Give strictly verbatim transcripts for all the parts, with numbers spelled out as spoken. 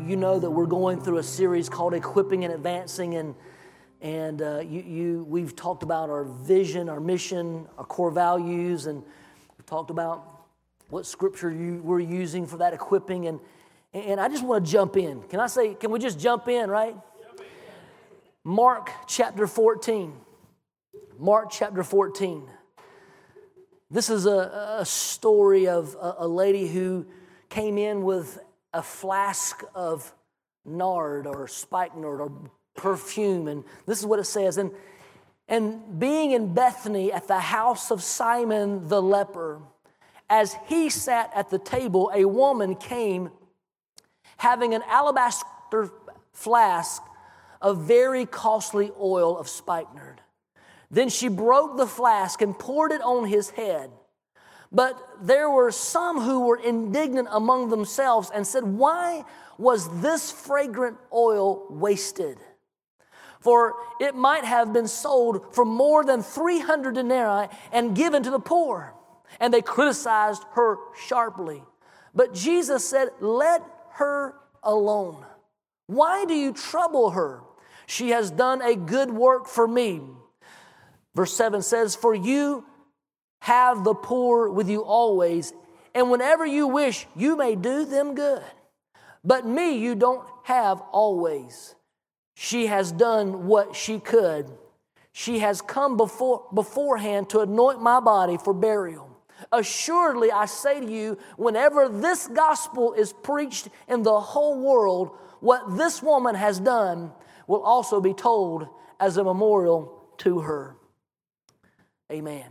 you know that we're going through a series called Equipping and Advancing, and and uh, you, you we've talked about our vision, our mission, our core values, and we've talked about what scripture you, we're using for that equipping, and and I just want to jump in. Can I say, can we just jump in, right? Jump in. Mark chapter fourteen. Mark chapter fourteen. This is a, a story of a, a lady who came in with a flask of nard or spikenard or perfume, and this is what it says. And, and being in Bethany at the house of Simon the leper, as he sat at the table, a woman came having an alabaster flask of very costly oil of spikenard. Then she broke the flask and poured it on his head. But there were some who were indignant among themselves and said, "Why was this fragrant oil wasted? For it might have been sold for more than three hundred denarii and given to the poor." And they criticized her sharply. But Jesus said, "Let her alone. Why do you trouble her? She has done a good work for me." Verse seven says, "For you have the poor with you always, and whenever you wish, you may do them good. But me you don't have always. She has done what she could. She has come before beforehand to anoint my body for burial. Assuredly, I say to you, whenever this gospel is preached in the whole world, what this woman has done will also be told as a memorial to her." Amen.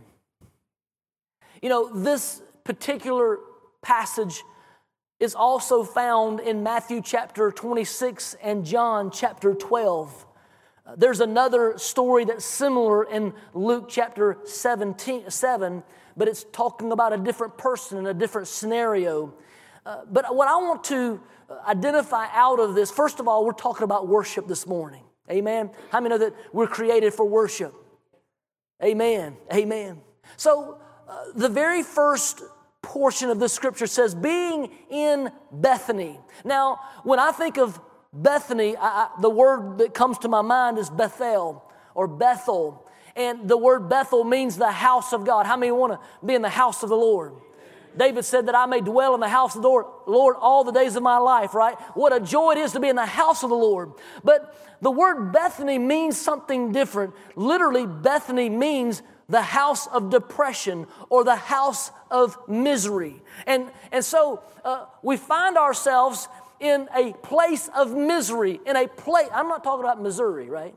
You know, this particular passage is also found in Matthew chapter twenty-six and John chapter twelve. There's another story that's similar in Luke chapter seventeen, seven, but it's talking about a different person in a different scenario. Uh, but what I want to identify out of this, first of all, we're talking about worship this morning. Amen. How many know that we're created for worship? Amen. Amen. So uh, the very first portion of this scripture says, being in Bethany. Now, when I think of Bethany, I, I, the word that comes to my mind is Bethel or Bethel. And the word Bethel means the house of God. How many want to be in the house of the Lord? David said that I may dwell in the house of the Lord, Lord all the days of my life, right? What a joy it is to be in the house of the Lord. But the word Bethany means something different. Literally, Bethany means the house of depression or the house of misery. And, and so uh, we find ourselves in a place of misery, in a place, I'm not talking about Missouri, right?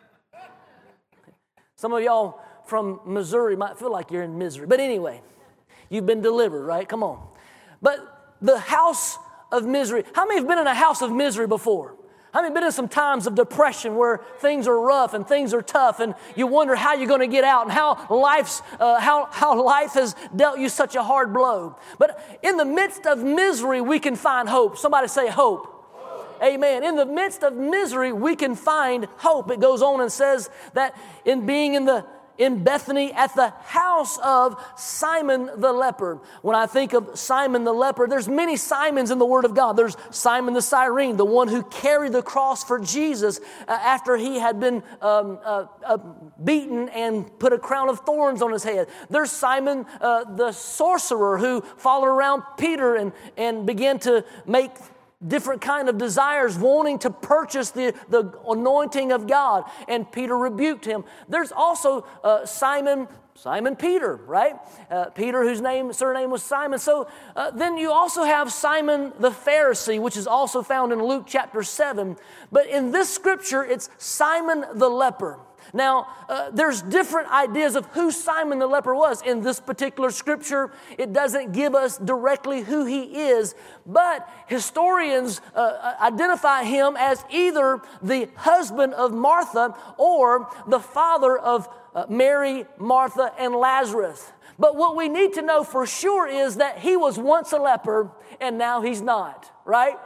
Some of y'all from Missouri might feel like you're in misery. But anyway, you've been delivered, right? Come on. But the house of misery. How many have been in a house of misery before? How many have been in some times of depression where things are rough and things are tough and you wonder how you're going to get out and how life's uh, how, how life has dealt you such a hard blow. But in the midst of misery, we can find hope. Somebody say hope. Amen. In the midst of misery, we can find hope. It goes on and says that in being in the in Bethany at the house of Simon the leper. When I think of Simon the leper, there's many Simons in the Word of God. There's Simon the Cyrene, the one who carried the cross for Jesus uh, after he had been um, uh, uh, beaten and put a crown of thorns on his head. There's Simon uh, the sorcerer who followed around Peter and, and began to make different kind of desires, wanting to purchase the, the anointing of God. And Peter rebuked him. There's also uh, Simon, Simon Peter, right? Uh, Peter, whose name surname was Simon. So uh, then you also have Simon the Pharisee, which is also found in Luke chapter seven. But in this scripture, it's Simon the leper. Now, uh, there's different ideas of who Simon the leper was. In this particular scripture, it doesn't give us directly who he is, but historians uh, identify him as either the husband of Martha or the father of uh, Mary, Martha, and Lazarus. But what we need to know for sure is that he was once a leper and now he's not, right?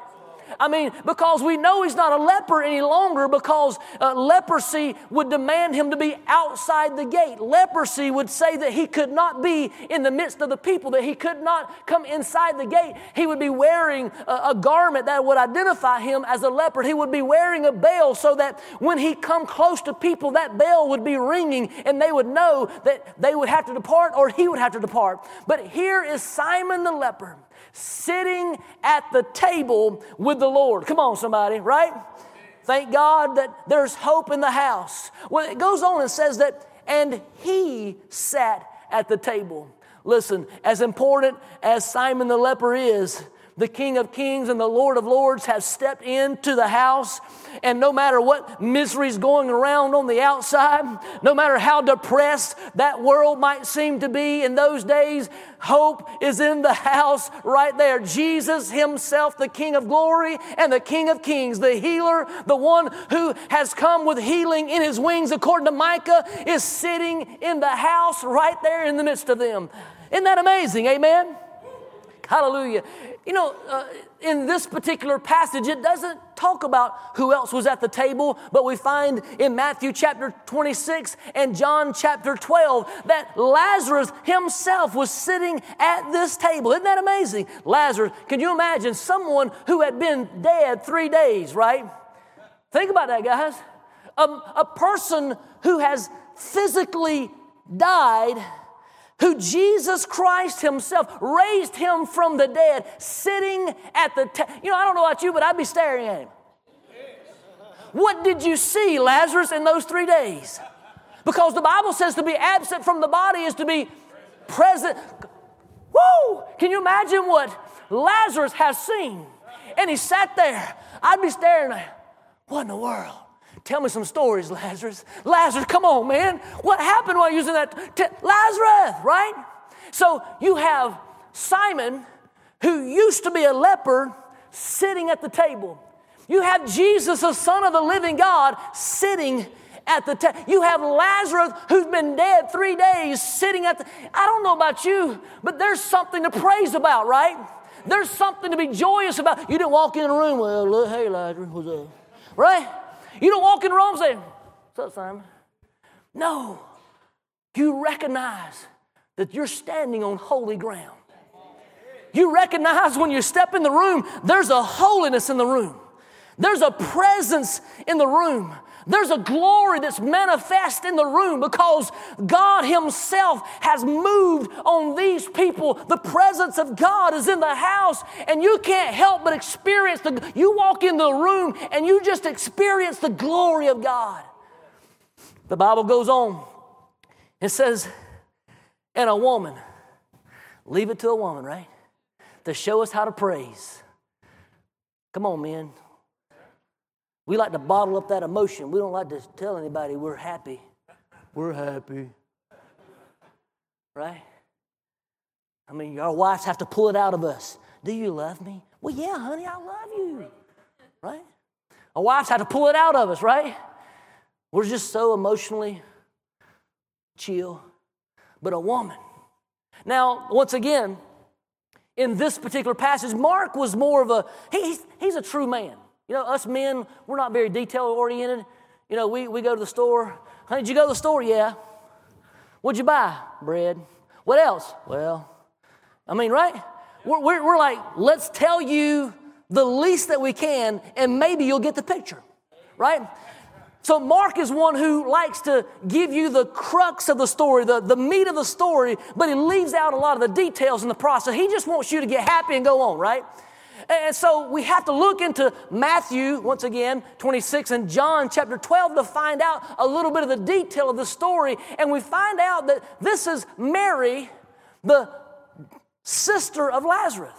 I mean, because we know he's not a leper any longer, because uh, leprosy would demand him to be outside the gate. Leprosy would say that he could not be in the midst of the people, that he could not come inside the gate. He would be wearing a, a garment that would identify him as a leper. He would be wearing a bell so that when he come close to people, that bell would be ringing and they would know that they would have to depart or he would have to depart. But here is Simon the leper sitting at the table with the Lord. Come on, somebody, right? Thank God that there's hope in the house. Well, it goes on and says that, and he sat at the table. Listen, as important as Simon the leper is, the King of Kings and the Lord of Lords have stepped into the house. And no matter what misery's going around on the outside, no matter how depressed that world might seem to be in those days, hope is in the house right there. Jesus himself, the King of glory and the King of kings, the healer, the one who has come with healing in his wings, according to Micah, is sitting in the house right there in the midst of them. Isn't that amazing? Amen? Hallelujah. You know, uh, in this particular passage, it doesn't talk about who else was at the table, but we find in Matthew chapter twenty-six and John chapter twelve that Lazarus himself was sitting at this table. Isn't that amazing? Lazarus, can you imagine someone who had been dead three days, right? Think about that, guys. A, a person who has physically died, who Jesus Christ himself raised him from the dead, sitting at the table. You know, I don't know about you, but I'd be staring at him. What did you see, Lazarus, in those three days? Because the Bible says to be absent from the body is to be present. Woo! Can you imagine what Lazarus has seen? And he sat there. I'd be staring at him. What in the world? Tell me some stories, Lazarus. Lazarus, come on, man. What happened while using that? T- Lazarus, right? So you have Simon, who used to be a leper, sitting at the table. You have Jesus, the Son of the living God, sitting at the table. You have Lazarus, who's been dead three days, sitting at the... I don't know about you, but there's something to praise about, right? There's something to be joyous about. You didn't walk in the room, well, look, hey, Lazarus, what's up? Right? You don't walk in the room and say, what's up, Simon? No. You recognize that you're standing on holy ground. You recognize when you step in the room, there's a holiness in the room. There's a presence in the room. There's a glory that's manifest in the room because God himself has moved on these people. The presence of God is in the house, and you can't help but experience the, you walk into the room and you just experience the glory of God. The Bible goes on. It says, and a woman, leave it to a woman, right? To show us how to praise. Come on, men. We like to bottle up that emotion. We don't like to tell anybody we're happy. We're happy. Right? I mean, our wives have to pull it out of us. Do you love me? Well, yeah, honey, I love you. Right? Our wives have to pull it out of us, right? We're just so emotionally chill. But a woman. Now, once again, in this particular passage, Mark was more of a, he, he's, he's a true man. You know, us men, we're not very detail-oriented. You know, we, we go to the store. Honey, did you go to the store? Yeah. What'd you buy? Bread. What else? Well, I mean, right? We're, we're, we're like, let's tell you the least that we can, and maybe you'll get the picture, right? So Mark is one who likes to give you the crux of the story, the, the meat of the story, but he leaves out a lot of the details in the process. He just wants you to get happy and go on, right? And so we have to look into Matthew, once again, twenty-six, and John chapter twelve to find out a little bit of the detail of the story. And we find out that this is Mary, the sister of Lazarus.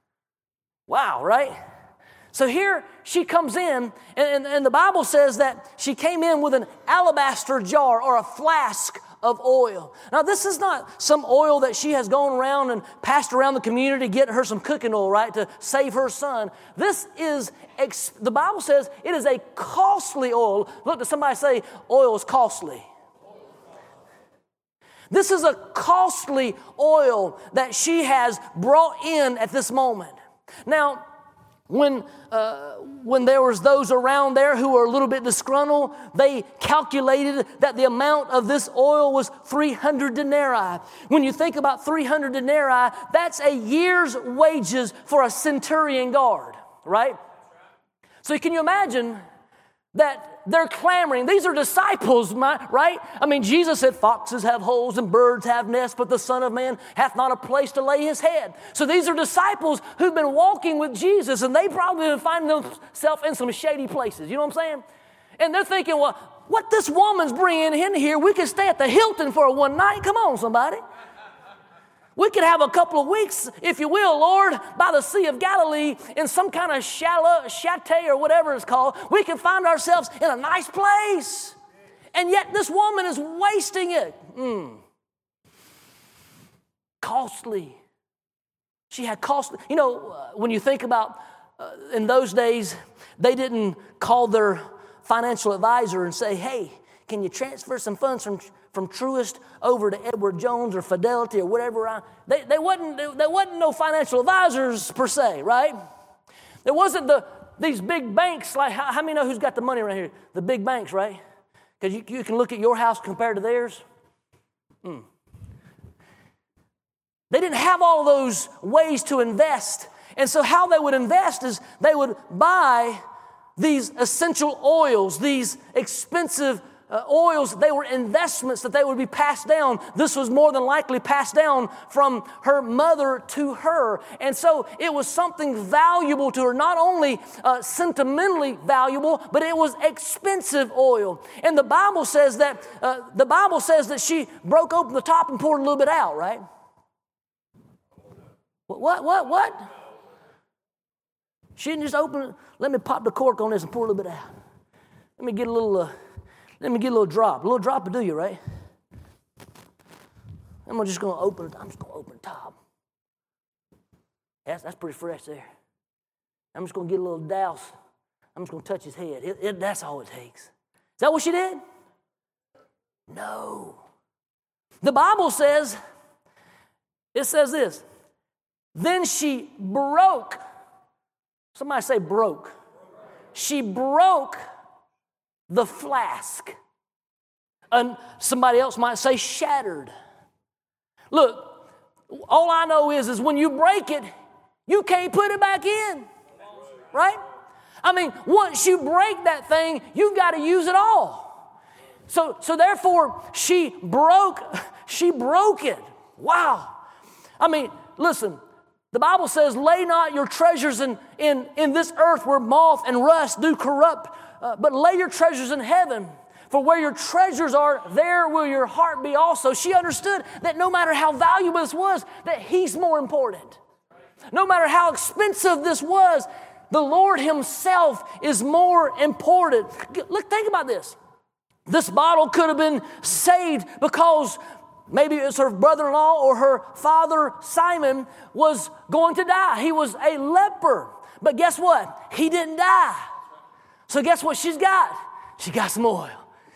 Wow, right? So here she comes in, and, and the Bible says that she came in with an alabaster jar or a flask of oil. Now, this is not some oil that she has gone around and passed around the community to get her some cooking oil, right, to save her son. This is, the Bible says, it is a costly oil. Look, to somebody say, oil is costly. This is a costly oil that she has brought in at this moment. Now, When, uh, when there was those around there who were a little bit disgruntled, they calculated that the amount of this oil was three hundred denarii. When you think about three hundred denarii, that's a year's wages for a centurion guard, right? So can you imagine that they're clamoring? These are disciples, right? I mean, Jesus said, foxes have holes and birds have nests, but the Son of Man hath not a place to lay his head. So these are disciples who've been walking with Jesus, and they probably been finding themselves in some shady places. You know what I'm saying? And they're thinking, well, what this woman's bringing in here, we could stay at the Hilton for one night. Come on, somebody. We could have a couple of weeks, if you will, Lord, by the Sea of Galilee in some kind of chalet, chateau or whatever it's called. We can find ourselves in a nice place. And yet this woman is wasting it. Mm. Costly. She had costly. You know, uh, when you think about uh, in those days, they didn't call their financial advisor and say, hey, can you transfer some funds from from Truist over to Edward Jones or Fidelity or whatever? I, they, they wasn't, there wasn't no financial advisors per se, right? There wasn't the these big banks. Like how, how many know who's got the money right here? The big banks, right? Because you, you can look at your house compared to theirs. Mm. They didn't have all those ways to invest. And so how they would invest is they would buy these essential oils, these expensive Uh, oils. They were investments that they would be passed down. This was more than likely passed down from her mother to her. And so it was something valuable to her, not only uh, sentimentally valuable, but it was expensive oil. And the Bible says that uh, the Bible says that she broke open the top and poured a little bit out, right? What, what, what, what? She didn't just open it. Let me pop the cork on this and pour a little bit out. Let me get a little... Uh, Let me get a little drop. A little drop will do you, right? I'm just going to open it. I'm just going to open the top. That's, that's pretty fresh there. I'm just going to get a little douse. I'm just going to touch his head. It, it, that's all it takes. Is that what she did? No. The Bible says, it says this. Then she broke. Somebody say broke. She broke the flask. And somebody else might say shattered. Look, all I know is, is when you break it, you can't put it back in. Right? I mean, once you break that thing, you've got to use it all. So, so therefore, she broke, she broke it. Wow. I mean, listen, the Bible says, lay not your treasures in, in, in this earth where moth and rust do corrupt, Uh, but lay your treasures in heaven, for where your treasures are, there will your heart be also. She understood that no matter how valuable this was, that he's more important. No matter how expensive this was, the Lord himself is more important. Look, think about this. This bottle could have been saved because maybe it's her brother-in-law or her father, Simon, was going to die. He was a leper. But guess what? He didn't die. So guess what she's got? She got some oil.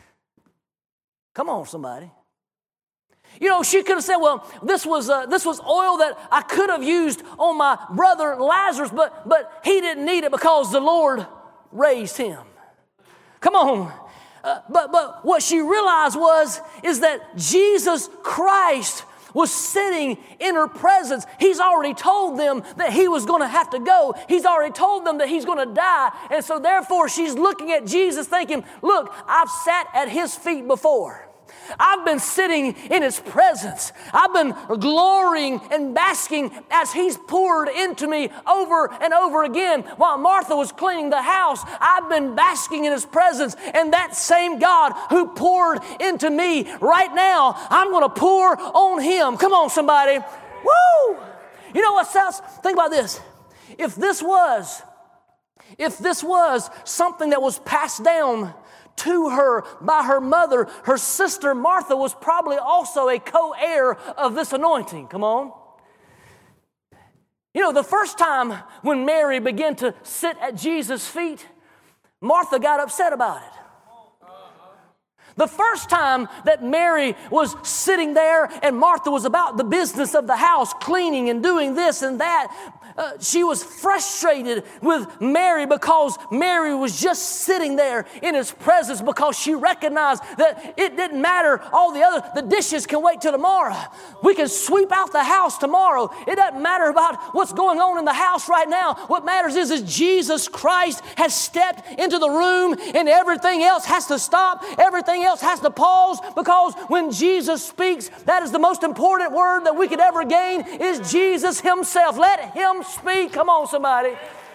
Come on, somebody. You know, she could have said, well, this was uh, this was oil that I could have used on my brother Lazarus, but, but he didn't need it because the Lord raised him. Come on. Uh, but, but what she realized was, is that Jesus Christ was sitting in her presence. He's already told them that he was going to have to go. He's already told them that he's going to die. And so therefore she's looking at Jesus thinking, look, I've sat at his feet before. I've been sitting in his presence. I've been glorying and basking as he's poured into me over and over again. While Martha was cleaning the house, I've been basking in his presence. And that same God who poured into me right now, I'm going to pour on him. Come on, somebody. Woo! You know what else? Think about this. If this was, if this was something that was passed down to her by her mother, her sister Martha was probably also a co-heir of this anointing. Come on. You know, the first time when Mary began to sit at Jesus' feet, Martha got upset about it. The first time that Mary was sitting there and Martha was about the business of the house, cleaning and doing this and that, uh, she was frustrated with Mary because Mary was just sitting there in his presence because she recognized that it didn't matter all the other, the dishes can wait till tomorrow. We can sweep out the house tomorrow. It doesn't matter about what's going on in the house right now. What matters is that Jesus Christ has stepped into the room and everything else has to stop. Everything else has to pause because when Jesus speaks, that is the most important word that we could ever gain is Jesus himself. Let him speak. Come on, somebody.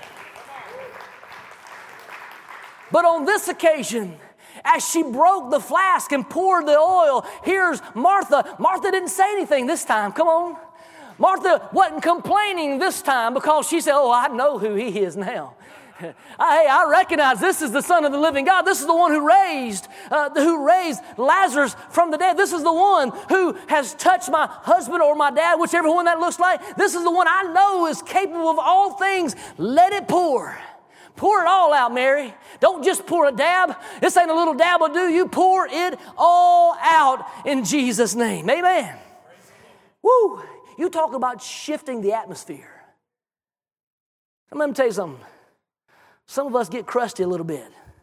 But on this occasion, as she broke the flask and poured the oil, here's Martha. Martha didn't say anything this time. Come on. Martha wasn't complaining this time because she said, oh, I know who he is now. Hey, I recognize this is the Son of the living God. This is the one who raised, uh, who raised Lazarus from the dead. This is the one who has touched my husband or my dad, whichever one that looks like. This is the one I know is capable of all things. Let it pour. Pour it all out, Mary. Don't just pour a dab. This ain't a little dab will do. You pour it all out in Jesus' name. Amen. Woo! You talk about shifting the atmosphere. Let me tell you something. Some of us get crusty a little bit.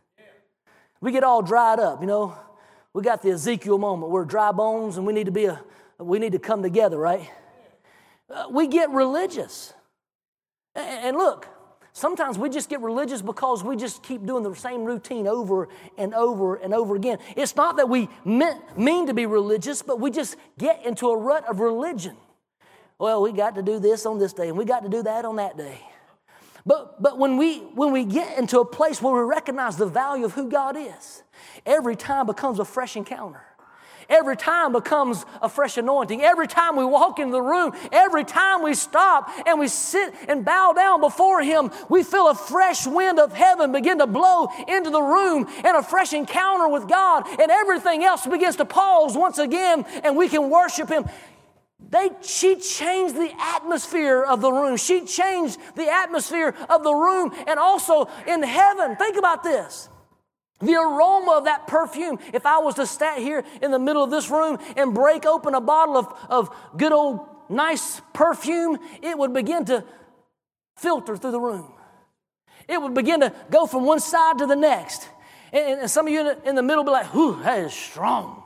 We get all dried up, you know. We got the Ezekiel moment. We're dry bones and we need to be a, we need to come together, right? Uh, we get religious. And, and look, sometimes we just get religious because we just keep doing the same routine over and over and over again. It's not that we meant, mean to be religious, but we just get into a rut of religion. Well, we got to do this on this day and we got to do that on that day. But but when we when we get into a place where we recognize the value of who God is, every time becomes a fresh encounter. Every time becomes a fresh anointing. Every time we walk into the room, every time we stop and we sit and bow down before Him, we feel a fresh wind of heaven begin to blow into the room and a fresh encounter with God, and everything else begins to pause once again and we can worship Him. They, she changed the atmosphere of the room. She changed the atmosphere of the room and also in heaven. Think about this. The aroma of that perfume, if I was to stand here in the middle of this room and break open a bottle of, of good old nice perfume, it would begin to filter through the room. It would begin to go from one side to the next. And, and some of you in the, in the middle be like, whew, that is strong.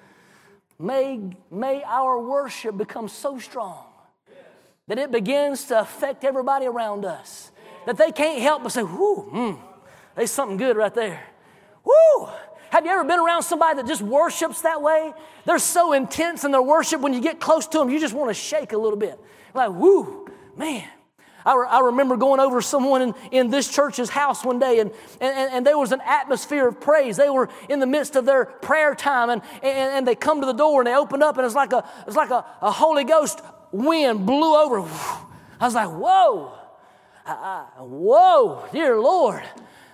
May, may our worship become so strong that it begins to affect everybody around us. That they can't help but say, whoo, mm, there's something good right there. Woo! Have you ever been around somebody that just worships that way? They're so intense in their worship, when you get close to them, you just want to shake a little bit. Like, woo, man. I, re- I remember going over someone in, in this church's house one day, and, and, and there was an atmosphere of praise. They were in the midst of their prayer time, and, and, and they come to the door, and they open up, and it's like a it's like a, a Holy Ghost wind blew over. I was like, whoa, I, I, whoa, dear Lord.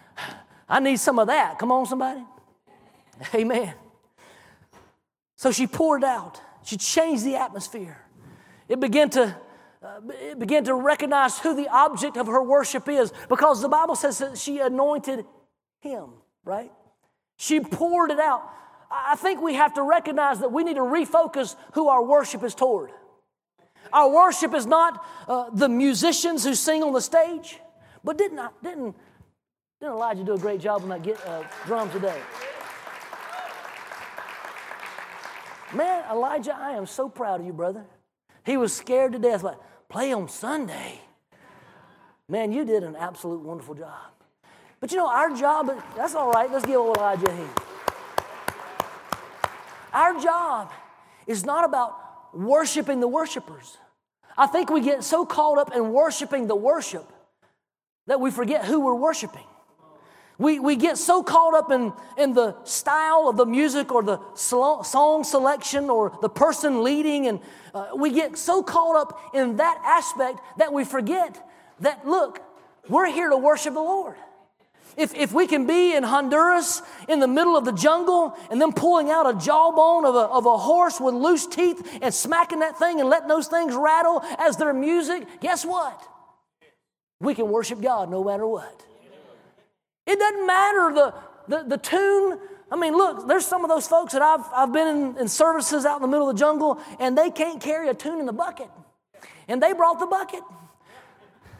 I need some of that. Come on, somebody. Amen. So she poured out. She changed the atmosphere. It began to uh, it began to recognize who the object of her worship is, because the Bible says that she anointed him, right? She poured it out. I think we have to recognize that we need to refocus who our worship is toward. Our worship is not uh, the musicians who sing on the stage, but didn't I, didn't Didn't Elijah do a great job on that get, uh, drum today? Man, Elijah, I am so proud of you, brother. He was scared to death, like, play on Sunday. Man, you did an absolute wonderful job. But you know, our job, that's all right. Let's give Elijah a hand. Our job is not about worshiping the worshipers. I think we get so caught up in worshiping the worship that we forget who we're worshiping. We we get so caught up in, in the style of the music or the song selection or the person leading, and uh, we get so caught up in that aspect that we forget that, look, we're here to worship the Lord. If if we can be in Honduras in the middle of the jungle and then pulling out a jawbone of a, of a horse with loose teeth and smacking that thing and letting those things rattle as their music, guess what? We can worship God no matter what. It doesn't matter the, the, the tune. I mean, look, there's some of those folks that I've, I've been in, in services out in the middle of the jungle, and they can't carry a tune in the bucket. And they brought the bucket.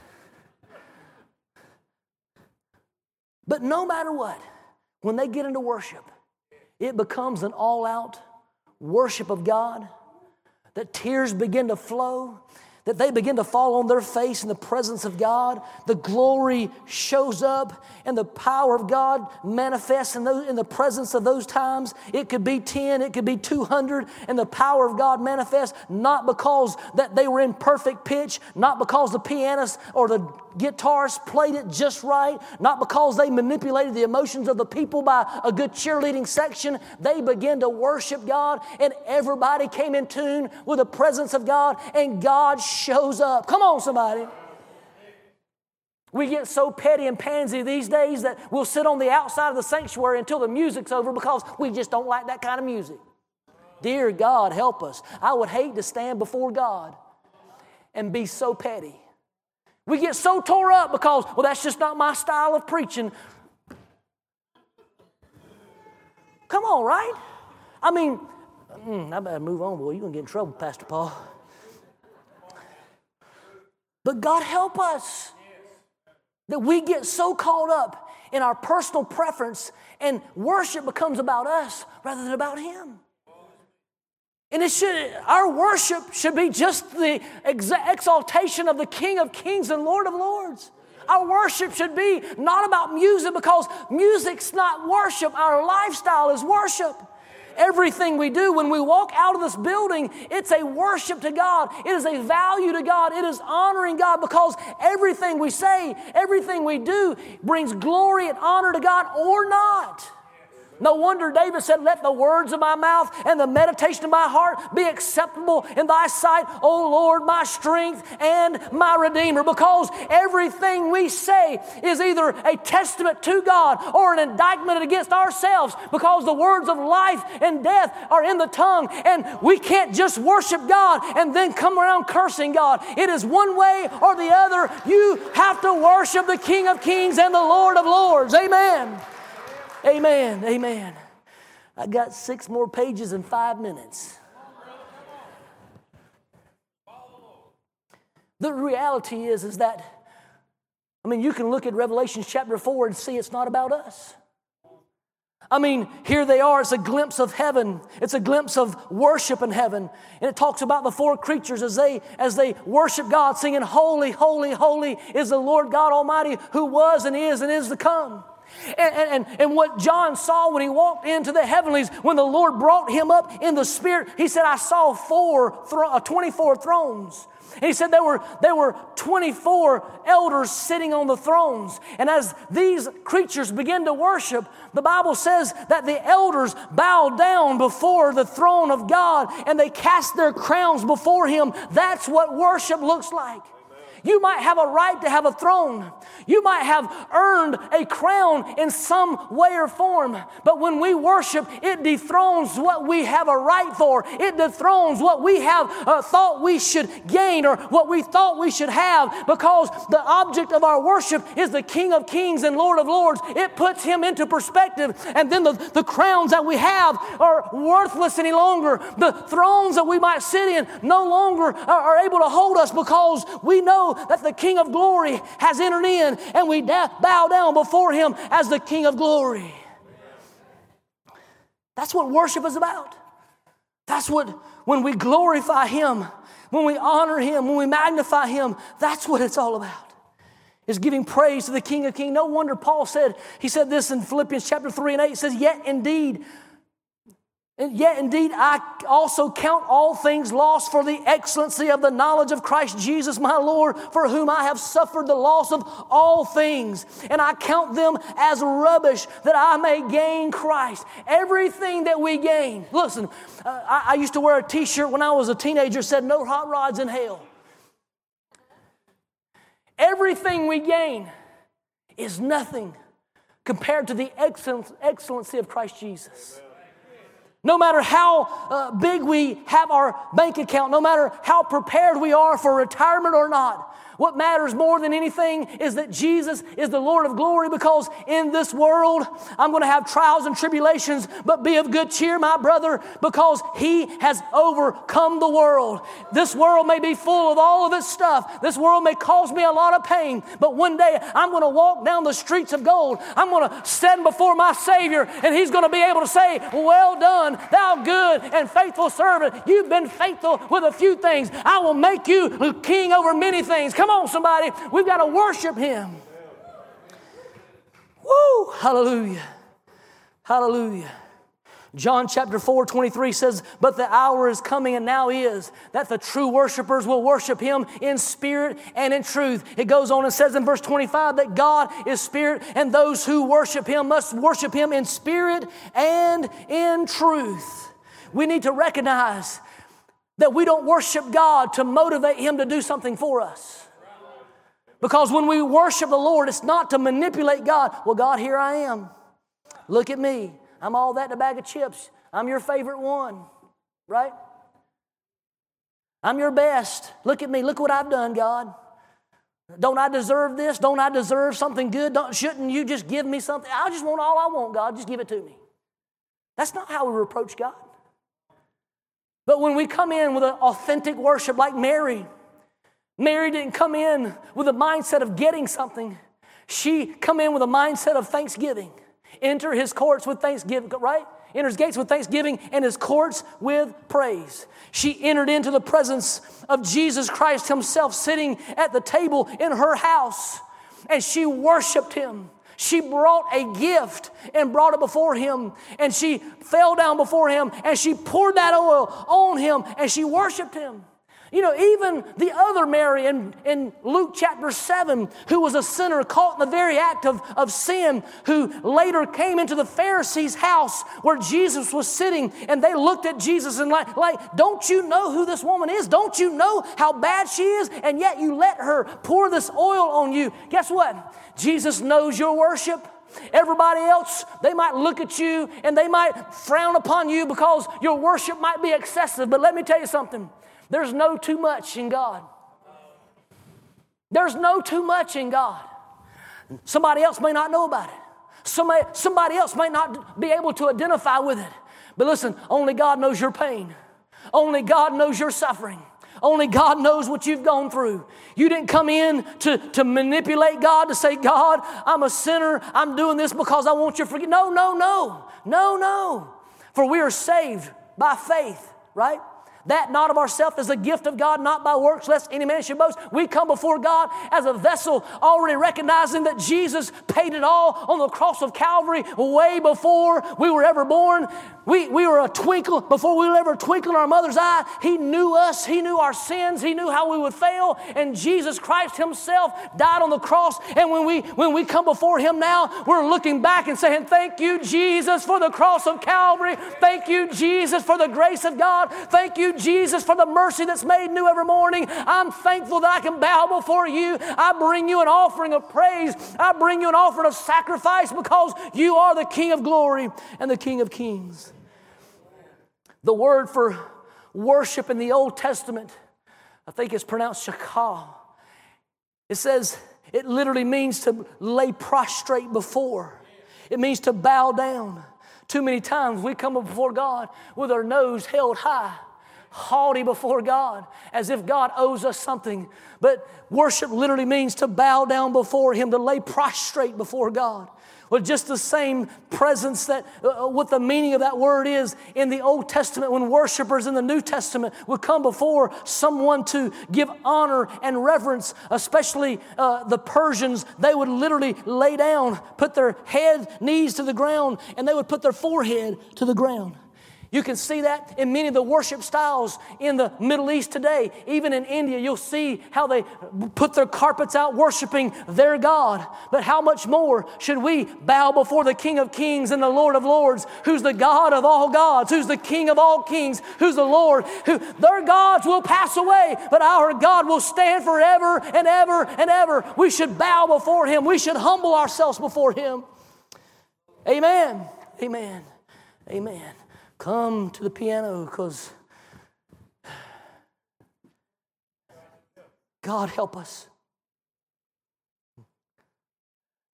But no matter what, when they get into worship, it becomes an all-out worship of God, that tears begin to flow, that they begin to fall on their face in the presence of God. The glory shows up and the power of God manifests in, those, in the presence of those times. It could be ten, it could be two hundred, and the power of God manifests not because that they were in perfect pitch, not because the pianist or the guitarist played it just right, not because they manipulated the emotions of the people by a good cheerleading section. They began to worship God, and everybody came in tune with the presence of God, and God shows up. Come on, somebody. We get so petty and pansy these days that we'll sit on the outside of the sanctuary until the music's over because we just don't like that kind of music. Dear God, help us. I would hate to stand before God and be so petty. We get so tore up because, well, that's just not my style of preaching. Come on, right? I mean, mm, I better move on, boy. You're going to get in trouble, Pastor Paul. But God help us that we get so caught up in our personal preference and worship becomes about us rather than about Him. And it should, our worship should be just the exaltation of the King of Kings and Lord of Lords. Our worship should be not about music because music's not worship. Our lifestyle is worship. Everything we do when we walk out of this building, it's a worship to God. It is a value to God. It is honoring God because everything we say, everything we do brings glory and honor to God or not. No wonder David said, let the words of my mouth and the meditation of my heart be acceptable in thy sight, O Lord, my strength and my Redeemer. Because everything we say is either a testament to God or an indictment against ourselves, because the words of life and death are in the tongue, and we can't just worship God and then come around cursing God. It is one way or the other. You have to worship the King of Kings and the Lord of Lords. Amen. Amen, amen. I got six more pages in five minutes. The reality is, is that, I mean, you can look at Revelation chapter four and see it's not about us. I mean, here they are. It's a glimpse of heaven. It's a glimpse of worship in heaven. And it talks about the four creatures as they as they worship God, singing, holy, holy, holy is the Lord God Almighty, who was and is and is to come. And, and, and what John saw when he walked into the heavenlies, when the Lord brought him up in the Spirit, he said, I saw four, thro- twenty-four thrones. And he said there were, there were twenty-four elders sitting on the thrones. And as these creatures begin to worship, the Bible says that the elders bowed down before the throne of God and they cast their crowns before Him. That's what worship looks like. You might have a right to have a throne. You might have earned a crown in some way or form. But when we worship, it dethrones what we have a right for. It dethrones what we have uh, thought we should gain or what we thought we should have, because the object of our worship is the King of Kings and Lord of Lords. It puts Him into perspective. And then the, the crowns that we have are worthless any longer. The thrones that we might sit in no longer are, are able to hold us, because we know that the King of Glory has entered in, and we da- bow down before Him as the King of Glory. That's what worship is about. That's what, when we glorify Him, when we honor Him, when we magnify Him, that's what it's all about. Is giving praise to the King of Kings. No wonder Paul said, he said this in Philippians chapter three and eight, it says, yet indeed, Yet indeed I also count all things lost for the excellency of the knowledge of Christ Jesus my Lord, for whom I have suffered the loss of all things. And I count them as rubbish, that I may gain Christ. Everything that we gain. Listen, uh, I, I used to wear a t-shirt when I was a teenager that said, no hot rods in hell. Everything we gain is nothing compared to the excellence, excellency of Christ Jesus. No matter how uh, big we have our bank account, no matter how prepared we are for retirement or not, What matters more than anything is that Jesus is the Lord of glory, because in this world I'm going to have trials and tribulations, but be of good cheer, my brother, because He has overcome the world. This world may be full of all of its stuff. This world may cause me a lot of pain, but one day I'm going to walk down the streets of gold. I'm going to stand before my Savior, and He's going to be able to say, well done, thou good and faithful servant. You've been faithful with a few things. I will make you king over many things. Come on, somebody. We've got to worship Him. Woo! Hallelujah. Hallelujah. John chapter four, twenty-three says, but the hour is coming, and now is, that the true worshipers will worship Him in spirit and in truth. It goes on and says in verse twenty-five that God is spirit, and those who worship Him must worship Him in spirit and in truth. We need to recognize that we don't worship God to motivate Him to do something for us. Because when we worship the Lord, it's not to manipulate God. Well, God, here I am. Look at me. I'm all that in a bag of chips. I'm your favorite one, right? I'm your best. Look at me. Look what I've done, God. Don't I deserve this? Don't I deserve something good? Don't, shouldn't you just give me something? I just want all I want, God. Just give it to me. That's not how we approach God. But when we come in with an authentic worship like Mary, Mary didn't come in with a mindset of getting something. She come in with a mindset of thanksgiving. Enter His courts with thanksgiving, right? Enter His gates with thanksgiving and His courts with praise. She entered into the presence of Jesus Christ Himself sitting at the table in her house, and she worshiped Him. She brought a gift and brought it before Him, and she fell down before Him, and she poured that oil on Him, and she worshiped Him. You know, even the other Mary in, in Luke chapter seven, who was a sinner caught in the very act of, of sin, who later came into the Pharisees' house where Jesus was sitting, and they looked at Jesus and like, like, don't you know who this woman is? Don't you know how bad she is? And yet you let her pour this oil on you. Guess what? Jesus knows your worship. Everybody else, they might look at you and they might frown upon you because your worship might be excessive. But let me tell you something. There's no too much in God. There's no too much in God. Somebody else may not know about it. Somebody, somebody else may not be able to identify with it. But listen, only God knows your pain. Only God knows your suffering. Only God knows what you've gone through. You didn't come in to, to manipulate God, to say, God, I'm a sinner. I'm doing this because I want your forgiveness. No, no, no. No, no. For we are saved by faith, right? That not of ourselves is a gift of God, not by works, lest any man should boast. We come before God as a vessel, already recognizing that Jesus paid it all on the cross of Calvary way before we were ever born. We, we were a twinkle, before we were ever a twinkle in our mother's eye. He knew us. He knew our sins. He knew how we would fail. And Jesus Christ Himself died on the cross. And when we, when we come before Him now, we're looking back and saying, thank you, Jesus, for the cross of Calvary. Thank you, Jesus, for the grace of God. Thank you, Jesus, for the mercy that's made new every morning. I'm thankful that I can bow before you. I bring you an offering of praise. I bring you an offering of sacrifice because you are the King of glory and the King of kings. The word for worship in the Old Testament, I think it's pronounced shakah. It says, it literally means to lay prostrate before. It means to bow down. Too many times we come before God with our nose held high, haughty before God, as if God owes us something. But worship literally means to bow down before Him, to lay prostrate before God. Well, just the same presence that, uh, what the meaning of that word is in the Old Testament, when worshipers in the New Testament would come before someone to give honor and reverence, especially uh, the Persians, they would literally lay down, put their head, knees to the ground, and they would put their forehead to the ground. You can see that in many of the worship styles in the Middle East today. Even in India, you'll see how they put their carpets out worshiping their God. But how much more should we bow before the King of Kings and the Lord of Lords, who's the God of all gods, who's the King of all kings, who's the Lord, who their gods will pass away, but our God will stand forever and ever and ever. We should bow before Him. We should humble ourselves before Him. Amen. Amen. Amen. Come to the piano, because God help us.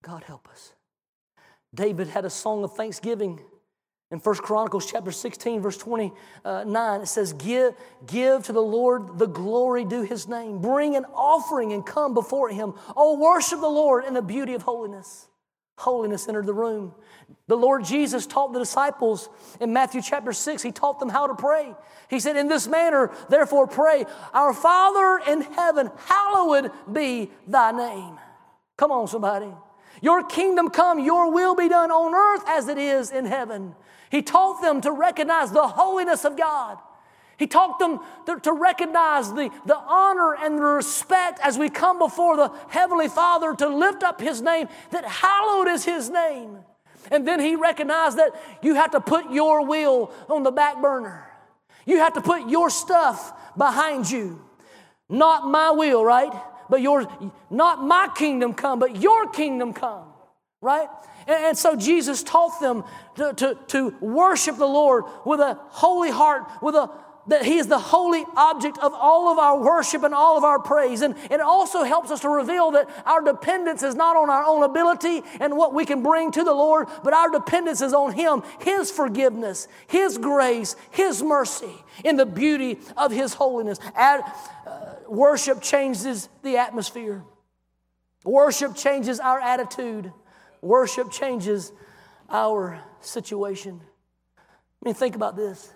God help us. David had a song of thanksgiving. In First Chronicles chapter sixteen, verse twenty-nine, it says, give, give to the Lord the glory due His name. Bring an offering and come before Him. Oh, worship the Lord in the beauty of holiness. Holiness entered the room. The Lord Jesus taught the disciples in Matthew chapter six, He taught them how to pray. He said, in this manner, therefore pray, our Father in heaven, hallowed be Thy name. Come on, somebody. Your kingdom come, your will be done on earth as it is in heaven. He taught them to recognize the holiness of God. He taught them to, to recognize the, the honor and the respect as we come before the Heavenly Father to lift up His name, that hallowed is His name. And then He recognized that you have to put your will on the back burner. You have to put your stuff behind you. Not my will, right? But yours, not my kingdom come, but your kingdom come, right? And, and so Jesus taught them to, to, to worship the Lord with a holy heart, with a that He is the holy object of all of our worship and all of our praise. And it also helps us to reveal that our dependence is not on our own ability and what we can bring to the Lord, but our dependence is on Him, His forgiveness, His grace, His mercy, in the beauty of His holiness. Ad, uh, worship changes the atmosphere. Worship changes our attitude. Worship changes our situation. I mean, think about this.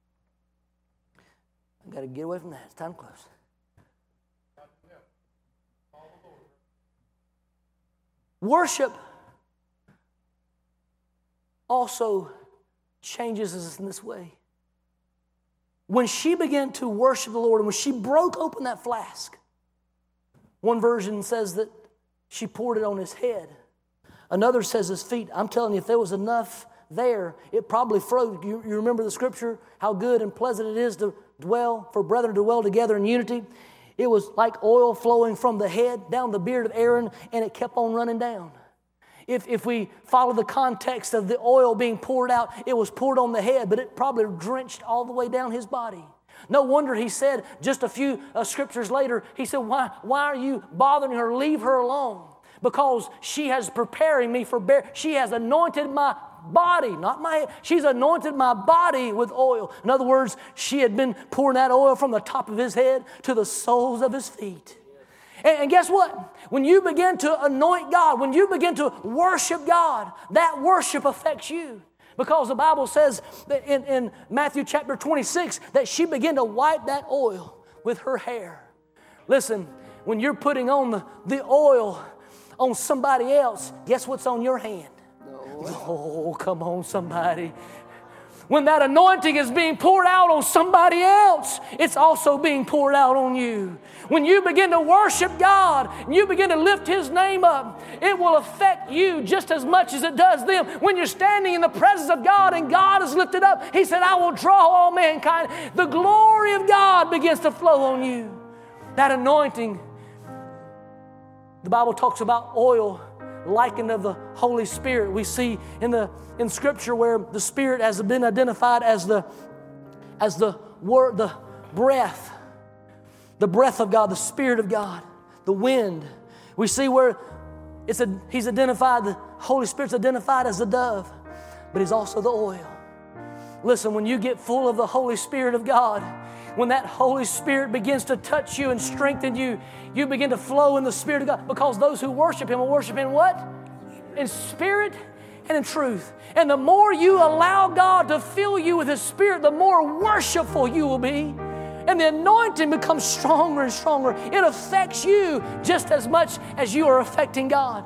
I've got to get away from that. It's time to close. Worship also changes us in this way. When she began to worship the Lord, and when she broke open that flask, one version says that she poured it on His head. Another says His feet. I'm telling you, if there was enough there, it probably flowed. You, you remember the scripture, how good and pleasant it is to dwell, for brethren to dwell together in unity. It was like oil flowing from the head down the beard of Aaron, and it kept on running down. If, if we follow the context of the oil being poured out, it was poured on the head, but it probably drenched all the way down His body. No wonder He said just a few uh, scriptures later, He said, why, why are you bothering her? Leave her alone. Because she has preparing me for bear. She has anointed my body, not my head. She's anointed my body with oil. In other words, she had been pouring that oil from the top of His head to the soles of His feet. And, and guess what? When you begin to anoint God, when you begin to worship God, that worship affects you. Because the Bible says that in, in Matthew chapter twenty-six that she began to wipe that oil with her hair. Listen, when you're putting on the, the oil on somebody else, guess what's on your hand? No. Oh, come on, somebody. When that anointing is being poured out on somebody else, it's also being poured out on you. When you begin to worship God and you begin to lift His name up, it will affect you just as much as it does them. When you're standing in the presence of God and God is lifted up, He said, I will draw all mankind. The glory of God begins to flow on you. That anointing. The Bible talks about oil likened of the Holy Spirit. We see in the in Scripture where the Spirit has been identified as the as the word, the breath, the breath of God, the Spirit of God, the wind. We see where it's a, He's identified, the Holy Spirit's identified as the dove, but He's also the oil. Listen, when you get full of the Holy Spirit of God, when that Holy Spirit begins to touch you and strengthen you, you begin to flow in the Spirit of God. Because those who worship Him will worship in what? In spirit and in truth. And the more you allow God to fill you with His Spirit, the more worshipful you will be. And the anointing becomes stronger and stronger. It affects you just as much as you are affecting God.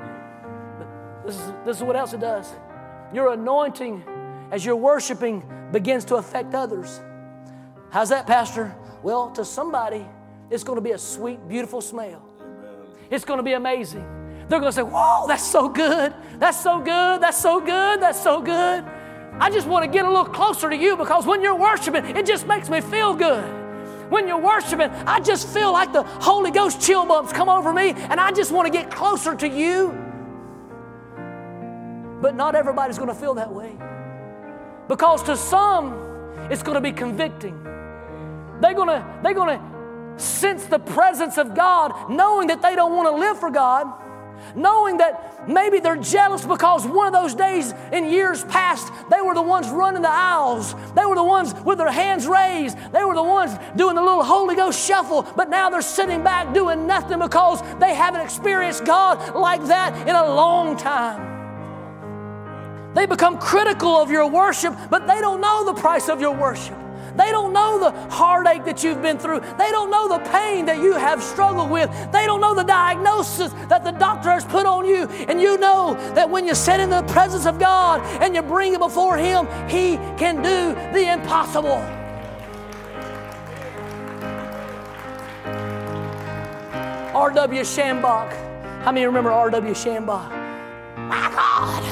But this is, this is what else it does. Your anointing, as you're worshiping, begins to affect others. How's that, Pastor? Well, to somebody, it's going to be a sweet, beautiful smell. Amen. It's going to be amazing. They're going to say, whoa, that's so good. That's so good. That's so good. That's so good. I just want to get a little closer to you because when you're worshiping, it just makes me feel good. When you're worshiping, I just feel like the Holy Ghost chill bumps come over me and I just want to get closer to you. But not everybody's going to feel that way. Because to some, it's going to be convicting. They're going to, they're going to sense the presence of God, knowing that they don't want to live for God, Knowing that maybe they're jealous because one of those days in years past, they were the ones running the aisles. They were the ones with their hands raised. They were the ones doing the little Holy Ghost shuffle. But now they're sitting back doing nothing because they haven't experienced God like that in a long time. They become critical of your worship, but they don't know the price of your worship. They don't know the heartache that you've been through. They don't know the pain that you have struggled with. They don't know the diagnosis that the doctor has put on you. And you know that when you sit in the presence of God and you bring it before Him, He can do the impossible. R W Shambach. How many remember R W Shambach? My God!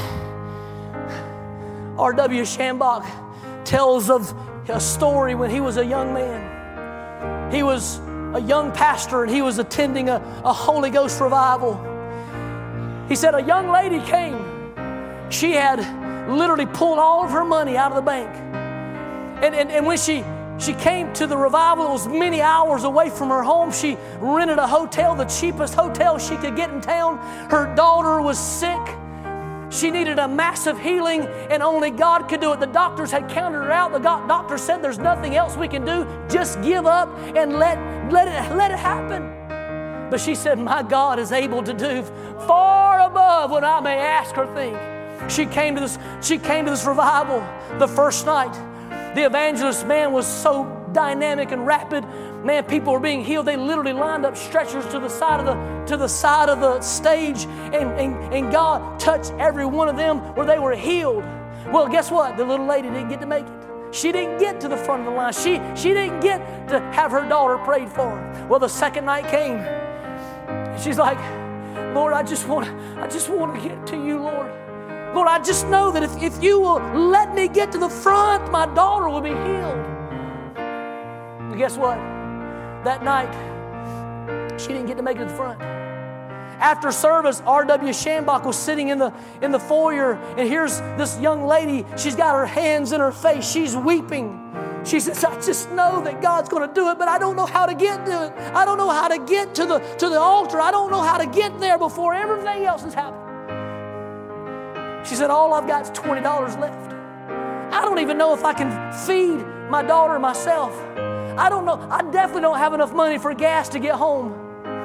R W Shambach tells of a story when he was a young man. He was a young pastor and he was attending a, a Holy Ghost revival. He said a young lady came. She had literally pulled all of her money out of the bank. And, and, and when she, she came to the revival, it was many hours away from her home. She rented a hotel, the cheapest hotel she could get in town. Her daughter was sick. She needed a massive healing, and only God could do it. The doctors had counted her out. The doctor said, there's nothing else we can do. Just give up and let, let, it, let it happen. But she said, my God is able to do far above what I may ask or think. She came to this, she came to this revival the first night. The evangelist, man, was so dynamic and rapid. Man, people were being healed. They literally lined up stretchers to the side of the to the side of the stage, and, and, and God touched every one of them where they were healed. Well, guess what? The little lady didn't get to make it. She didn't get to the front of the line. She, she didn't get to have her daughter prayed for. Well, the second night came. She's like, Lord, I just want, I just want to get to you, Lord. Lord, I just know that if, if you will let me get to the front, my daughter will be healed. And guess what? That night, she didn't get to make it to the front. After service, R W Shambach was sitting in the, in the foyer, and here's this young lady. She's got her hands in her face. She's weeping. She says, I just know that God's going to do it, but I don't know how to get to it. I don't know how to get to the, to the altar. I don't know how to get there before everything else has happened. She said, all I've got is twenty dollars left. I don't even know if I can feed my daughter myself. I don't know. I definitely don't have enough money for gas to get home.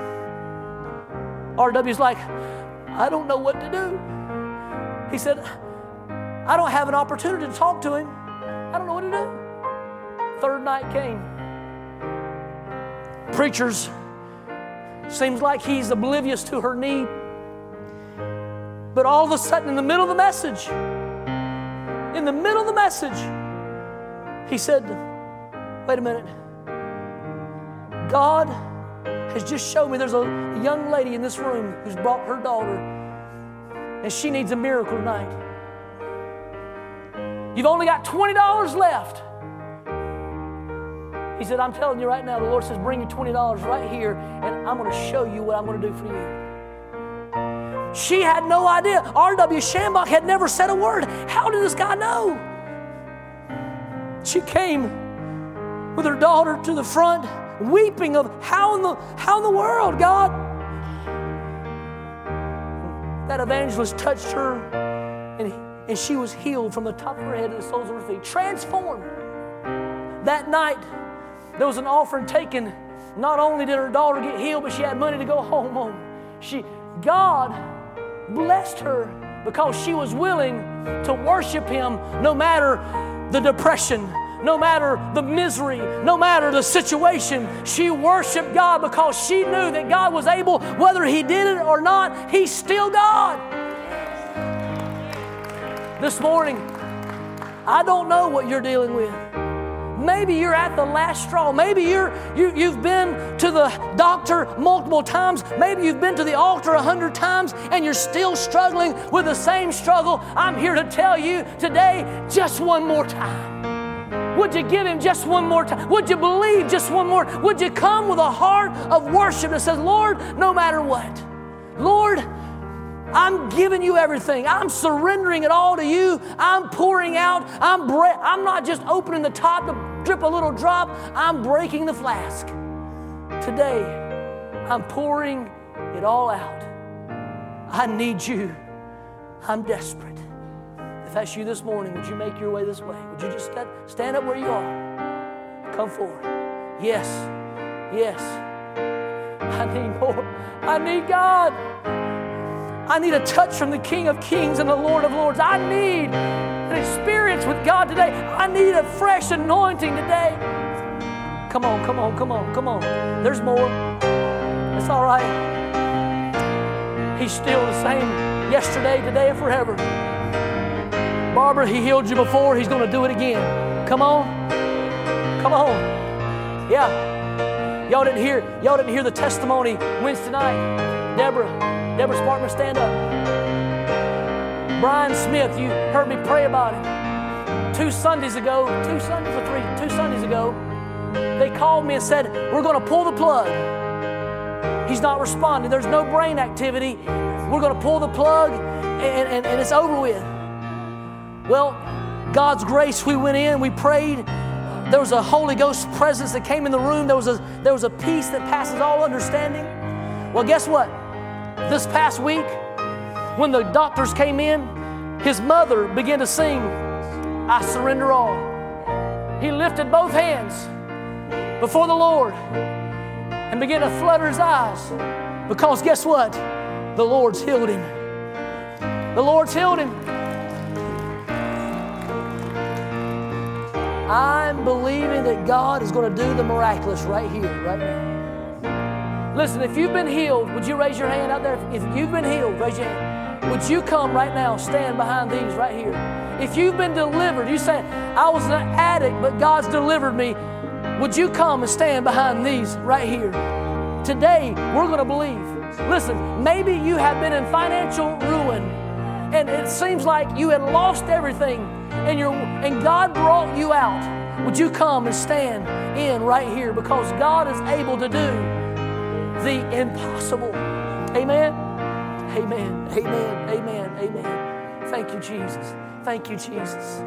R W's like, I don't know what to do. He said, I don't have an opportunity to talk to him. I don't know what to do. Third night came. Preachers, seems like he's oblivious to her need. But all of a sudden, in the middle of the message, in the middle of the message, he said, wait a minute. God has just showed me there's a young lady in this room who's brought her daughter, and she needs a miracle tonight. You've only got twenty dollars left. He said, I'm telling you right now, the Lord says, bring your twenty dollars right here, and I'm going to show you what I'm going to do for you. She had no idea. R W Shambach had never said a word. How did this guy know? She came with her daughter to the front, weeping of how in the how in the world, God? That evangelist touched her, and, and she was healed from the top of her head to the soles of her feet, transformed. That night, there was an offering taken. Not only did her daughter get healed, but she had money to go home on. She, God blessed her because she was willing to worship Him no matter the depression, no matter the misery, no matter the situation. She worshiped God because she knew that God was able, whether He did it or not, He's still God. This morning, I don't know what you're dealing with. Maybe you're at the last straw. Maybe you're, you, you've been to the doctor multiple times. Maybe you've been to the altar a hundred times and you're still struggling with the same struggle. I'm here to tell you today, just one more time. Would you give Him just one more time? Would you believe just one more? Would you come with a heart of worship that says, Lord, no matter what, Lord, I'm giving you everything. I'm surrendering it all to you. I'm pouring out. I'm bre- I'm not just opening the top to drip a little drop. I'm breaking the flask. Today, I'm pouring it all out. I need you. I'm desperate. If that's you this morning, would you make your way this way? Would you just stand up where you are? Come forward. Yes. Yes. I need more. I need God. I need a touch from the King of Kings and the Lord of Lords. I need an experience with God today. I need a fresh anointing today. Come on, come on, come on, come on. There's more. It's all right. He's still the same yesterday, today, and forever. Barbara, He healed you before. He's going to do it again. Come on. Come on. Yeah. Y'all didn't hear, y'all didn't hear the testimony Wednesday night. Deborah, Deborah Sparkman, stand up. Brian Smith, you heard me pray about him. Two Sundays ago, two Sundays or three, two Sundays ago, they called me and said, we're going to pull the plug. He's not responding. There's no brain activity. We're going to pull the plug and, and, and it's over with. Well, God's grace, we went in, we prayed. There was a Holy Ghost presence that came in the room. There was a, there was a peace that passes all understanding. Well, guess what? This past week, when the doctors came in, his mother began to sing, I surrender all. He lifted both hands before the Lord and began to flutter his eyes because guess what? The Lord's healed him. The Lord's healed him. I'm believing that God is going to do the miraculous right here, right now. Listen, if you've been healed, would you raise your hand out there? If you've been healed, raise your hand. Would you come right now, stand behind these right here? If you've been delivered, you say, I was an addict, but God's delivered me. Would you come and stand behind these right here? Today, we're going to believe. Listen, maybe you have been in financial ruin, and it seems like you had lost everything, and, you're, and God brought you out. Would you come and stand in right here? Because God is able to do the impossible. Amen? Amen, amen, amen, amen. Thank you, Jesus. Thank you, Jesus.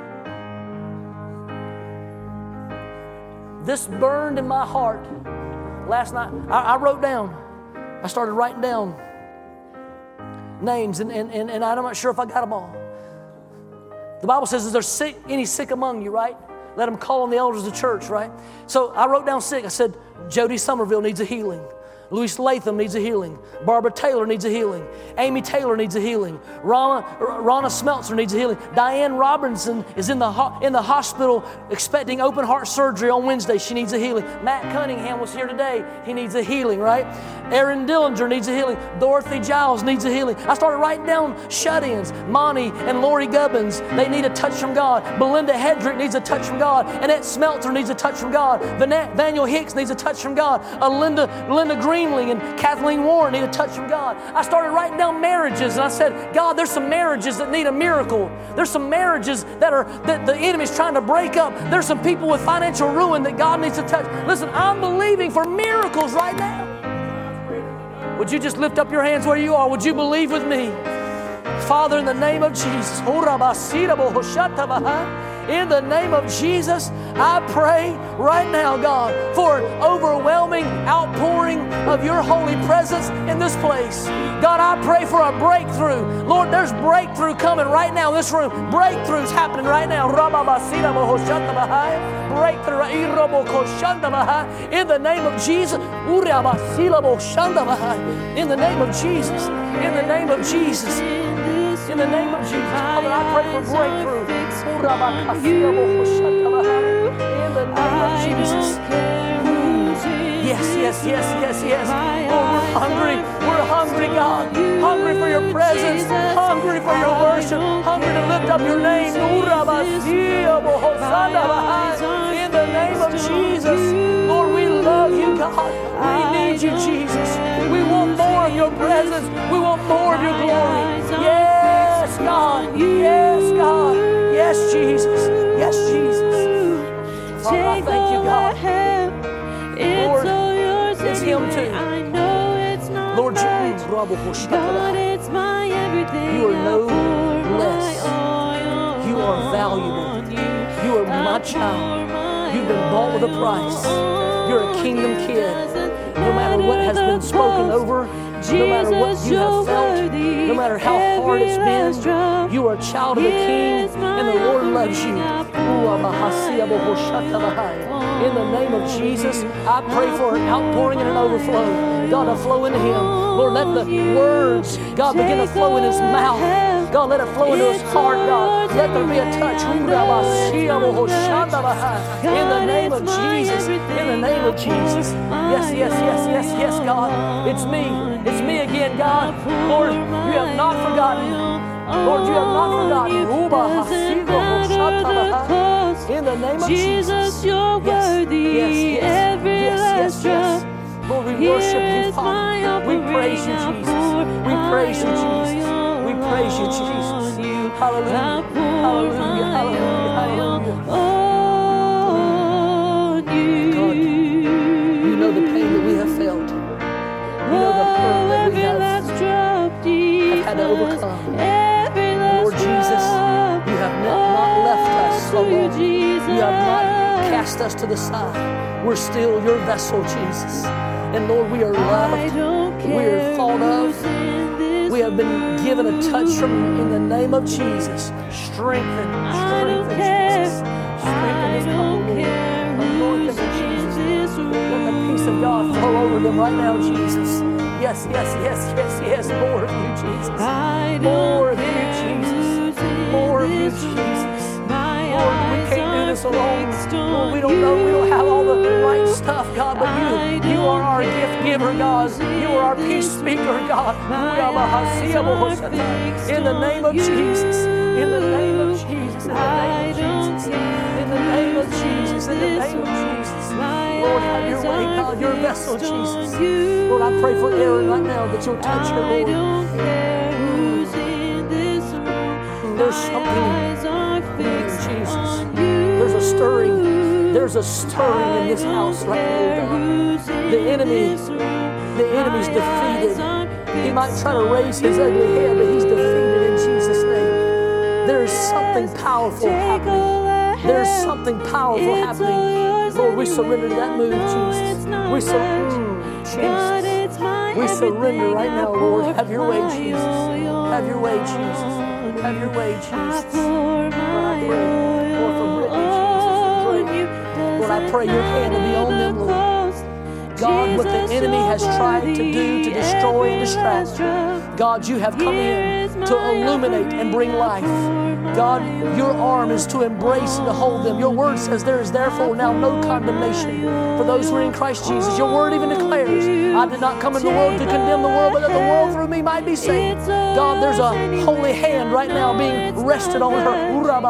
This burned in my heart last night. I, I wrote down, I started writing down names, and, and, and, and I'm not sure if I got them all. The Bible says, is there sick, any sick among you, right? Let them call on the elders of the church, right? So I wrote down sick. I said, Jody Somerville needs a healing. Luis Latham needs a healing. Barbara Taylor needs a healing. Amy Taylor needs a healing. Rana, Rana Smeltzer needs a healing. Diane Robinson is in the, ho- in the hospital expecting open heart surgery on Wednesday. She needs a healing. Matt Cunningham was here today. He needs a healing, right? Aaron Dillinger needs a healing. Dorothy Giles needs a healing. I started writing down shut-ins. Monty and Lori Gubbins, they need a touch from God. Belinda Hedrick needs a touch from God. Annette Smeltzer needs a touch from God. Vanette, Vaniel Hicks needs a touch from God. Uh, Linda, Linda Green and Kathleen Warren need a touch from God. I started writing down marriages, and I said, God, there's some marriages that need a miracle. There's some marriages that are that the enemy's trying to break up. There's some people with financial ruin that God needs to touch. Listen, I'm believing for miracles right now. Would you just lift up your hands where you are? Would you believe with me? Father, in the name of Jesus, in the name of Jesus, I pray right now, God, for an overwhelming outpouring of your holy presence in this place. God, I pray for a breakthrough. Lord, there's breakthrough coming right now in this room. Breakthroughs happening right now. Breakthrough in the name of Jesus. In the name of Jesus. In the name of Jesus. In the name of Jesus. Father, I pray for breakthrough. In the name of Jesus. Yes, yes, yes, yes, yes. Oh, we're hungry. We're hungry, God. Hungry for your presence. Hungry for your worship. Hungry to lift up your name. In the name of Jesus. Lord, we love you, God. We need you, Jesus. We want more of your presence. We want more of your glory. Yes, God. Yes, God. Yes, Jesus. Yes, Jesus. Father, I thank you, God. Lord, it's Him too. Lord, you, God, it's my everything. You are no less. You are valuable. You are my child. You've been bought with a price. You're a kingdom kid. No matter what has been spoken over, no matter what you have felt, No matter how hard it's been, you are a child of the King, and the Lord loves you. In the name of Jesus, I pray for an outpouring and an overflow. God, to flow into him. Lord, let the words, God, begin to flow in his mouth. God, let it flow into his heart, God. Let there be a touch. In the name of Jesus. In the name of Jesus. Yes, yes, yes, yes, yes, God. It's me. It's me again, God. Lord, you have not forgotten. Lord, you have not forgotten. In the name of Jesus. You're worthy. Yes, yes, Every yes, yes, yes. Lord, we worship you, Father. We praise you, Jesus. We praise you, Jesus. We praise you, Jesus. Hallelujah. Hallelujah. Hallelujah. Hallelujah. God, you know the pain that we have felt. You know the hurt that we have, have had to overcome. Lord Jesus, you have not left us alone. You have not cast us to the side. We're still your vessel, Jesus. And Lord, we are loved. We are thought of. We have been given a touch from you in the name of Jesus. Strengthen, strengthen, Jesus. Strengthen this couple, Lord. Anoint them, Jesus. Let the peace of God flow over them right now, Jesus. Yes, yes, yes, yes, yes. More of you, Jesus. More of you, Jesus. More of you, Jesus. Lord, we can't do this alone. Lord, we don't know, we don't have all the right stuff, God, but you, you are our gift giver, God. You are our peace speaker, God. In the name of Jesus. In the name of Jesus. In the name of Jesus. In the name of Jesus. In the name of Jesus. Lord, have your way, God. Your vessel, Jesus. Lord, I pray for Aaron right now that you'll touch her, Lord. There's something, Jesus. There's a stirring. There's a stirring in this house right now, God. The enemy, the enemy's defeated. He might try to raise his ugly head, but he's defeated in Jesus' name. There is something powerful happening. There's something powerful happening. Lord, we surrender to that move, Jesus. We surrender, Jesus. We surrender right now, Lord. Have your way, Jesus. Have your way, Jesus. Have your way, Jesus. Lord, I pray, Lord, for Brittany, Jesus, Lord, I pray your hand will be on them, Lord. God, what the enemy has tried to do to destroy and distract, God, you have come in to illuminate and bring life. God, your arm is to embrace and to hold them. Your word says there is therefore now no condemnation for those who are in Christ Jesus. Your word even declares, I did not come into the world to condemn the world, but that the world through me might be saved. God, there's a holy hand right now being rested on her.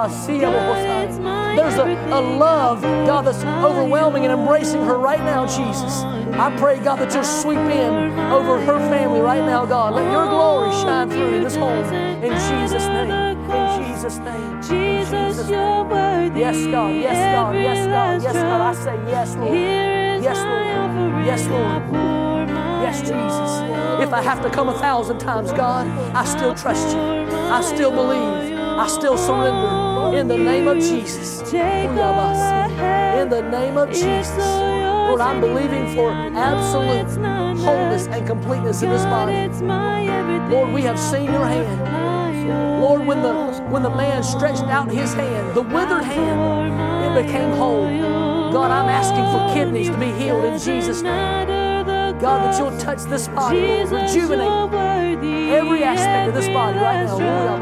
There's a, a love, God, that's overwhelming and embracing her right now, Jesus. I pray, God, that you'll sweep in over her family right now, God. Let your glory shine through in this home. In Jesus' name. In Jesus' name. Jesus, you're worthy. Yes, God. Yes, God. Yes, God. Yes, God. I say yes, Lord. Yes, Lord. Yes, Lord. Yes, Jesus. If I have to come a thousand times, God, I still trust you. I still believe. I still surrender. In the name of Jesus. In the name of Jesus. Lord, I'm believing for absolute wholeness and completeness in this body. Lord, we have seen your hand. Lord, when the when the man stretched out his hand, the withered hand, it became whole. God, I'm asking for kidneys to be healed in Jesus' name. God, that you'll touch this body, Lord, rejuvenate every aspect of this body right now.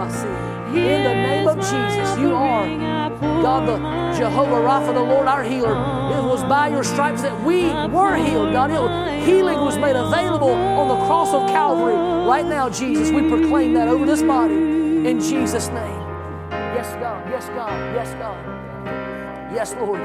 In the name of Jesus, you are, God, the Jehovah Rapha, the Lord our healer. It was by your stripes that we were healed, God. It, healing was made available on the cross of Calvary. Right now, Jesus, we proclaim that over this body in Jesus' name. Yes, God. Yes, God. Yes, God. Yes, Lord.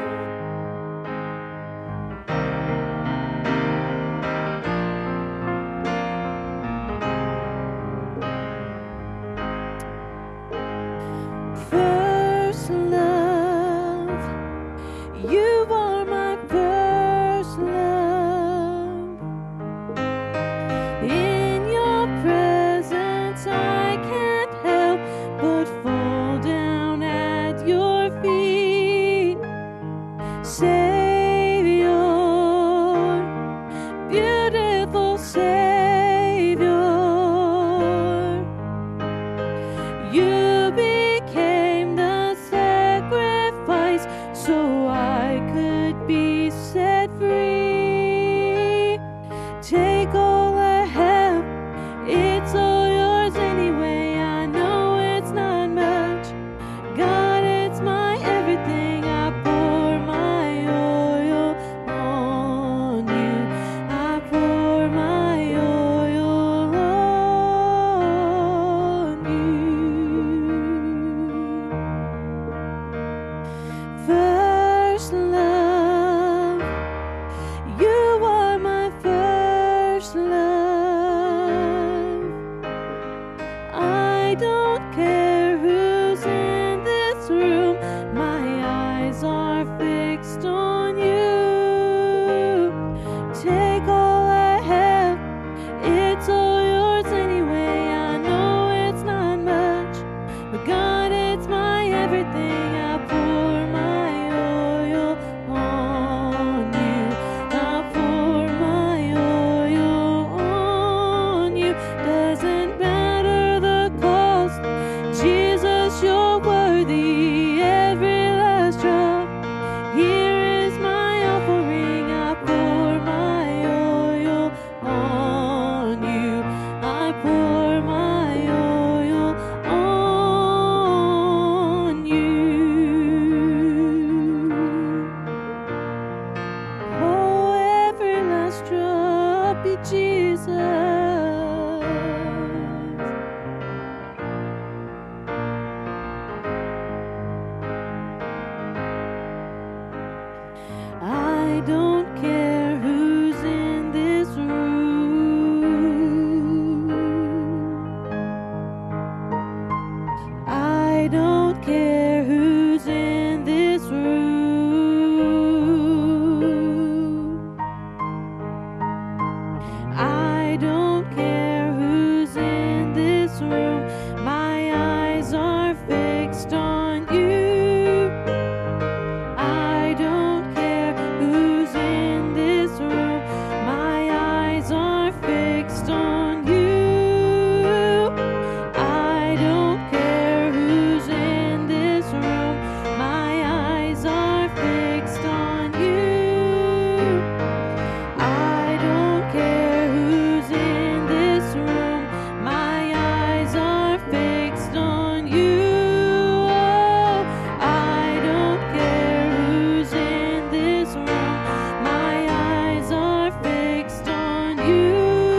everything. I pour my oil on you. I pour my oil on you. Doesn't matter the cost. Jesus, you're worthy. Every last drop. Here is my offering. I pour my oil on you. I pour my oil on you. Oh, every last drop, be Jesus. I don't care who's in this room. I don't care who's in this room. I don't care who's in this room. My eyes are fixed on you. I don't care who's in this room. My eyes are fixed on you. I don't care who's in this room. My eyes are fixed on you. I don't care who's in this room. My eyes are fixed on you. Oh, I don't care who's in this room. My eyes are fixed on you.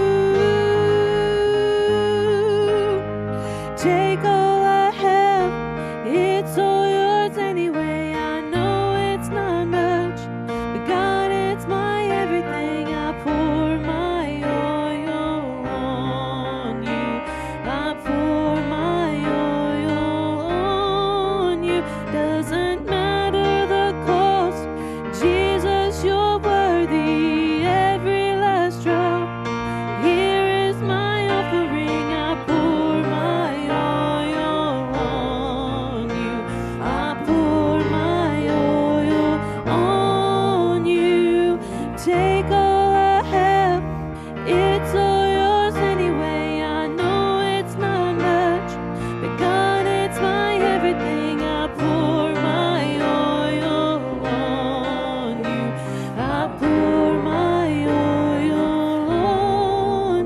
Take all I have, it's all yours anyway. I know it's not much, but God, it's my everything. I pour my oil on you. I pour my oil on you. Doesn't matter the cost. Jesus, you're worthy. Every last drop. Here is my offering. I pour my oil on you. I pour my oil on you. Take all I have. It's all yours anyway. I know it's not much, but God, it's my everything. I pour my oil on you. I pour my oil on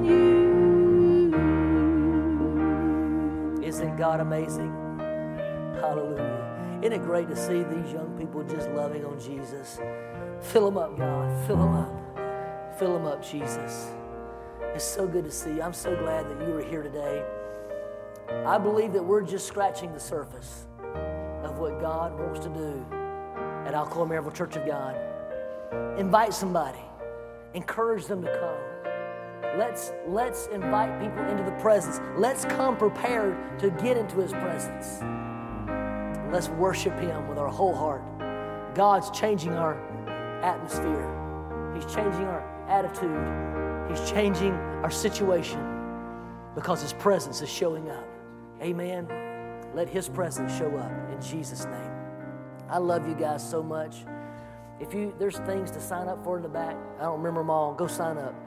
you. Isn't God amazing? Hallelujah. Isn't it great to see these young people just loving on Jesus? Fill them up, God. Fill them up. Fill them up, Jesus. It's so good to see you. I'm so glad that you were here today. I believe that we're just scratching the surface of what God wants to do at Alcoa Maryville Church of God. Invite somebody. Encourage them to come. Let's, let's invite people into the presence. Let's come prepared to get into His presence. Let's worship Him with our whole heart. God's changing our atmosphere. He's changing our attitude. He's changing our situation because His presence is showing up. Amen. Let His presence show up in Jesus' name. I love you guys so much. If you there's things to sign up for in the back, I don't remember them all. Go sign up.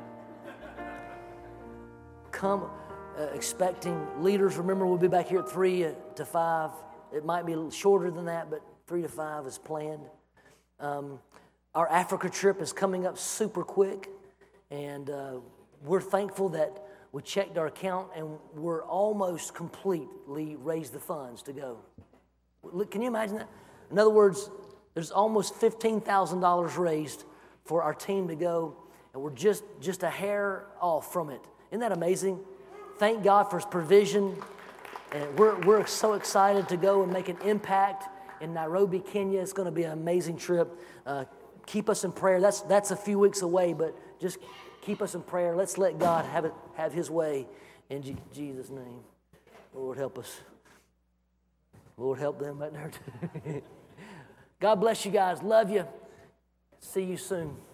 Come uh, expecting leaders. Remember, we'll be back here at three to five. It might be a little shorter than that, but three to five is planned. Um, our Africa trip is coming up super quick, and uh, we're thankful that we checked our account and we're almost completely raised the funds to go. Look, can you imagine that? In other words, there's almost fifteen thousand dollars raised for our team to go, and we're just, just a hair off from it. Isn't that amazing? Thank God for His provision. And we're, we're so excited to go and make an impact in Nairobi, Kenya. It's going to be an amazing trip. Uh, keep us in prayer. That's, that's a few weeks away, but just keep us in prayer. Let's let God have, it, have His way in G- Jesus' name. Lord, help us. Lord, help them right there too. God bless you guys. Love you. See you soon.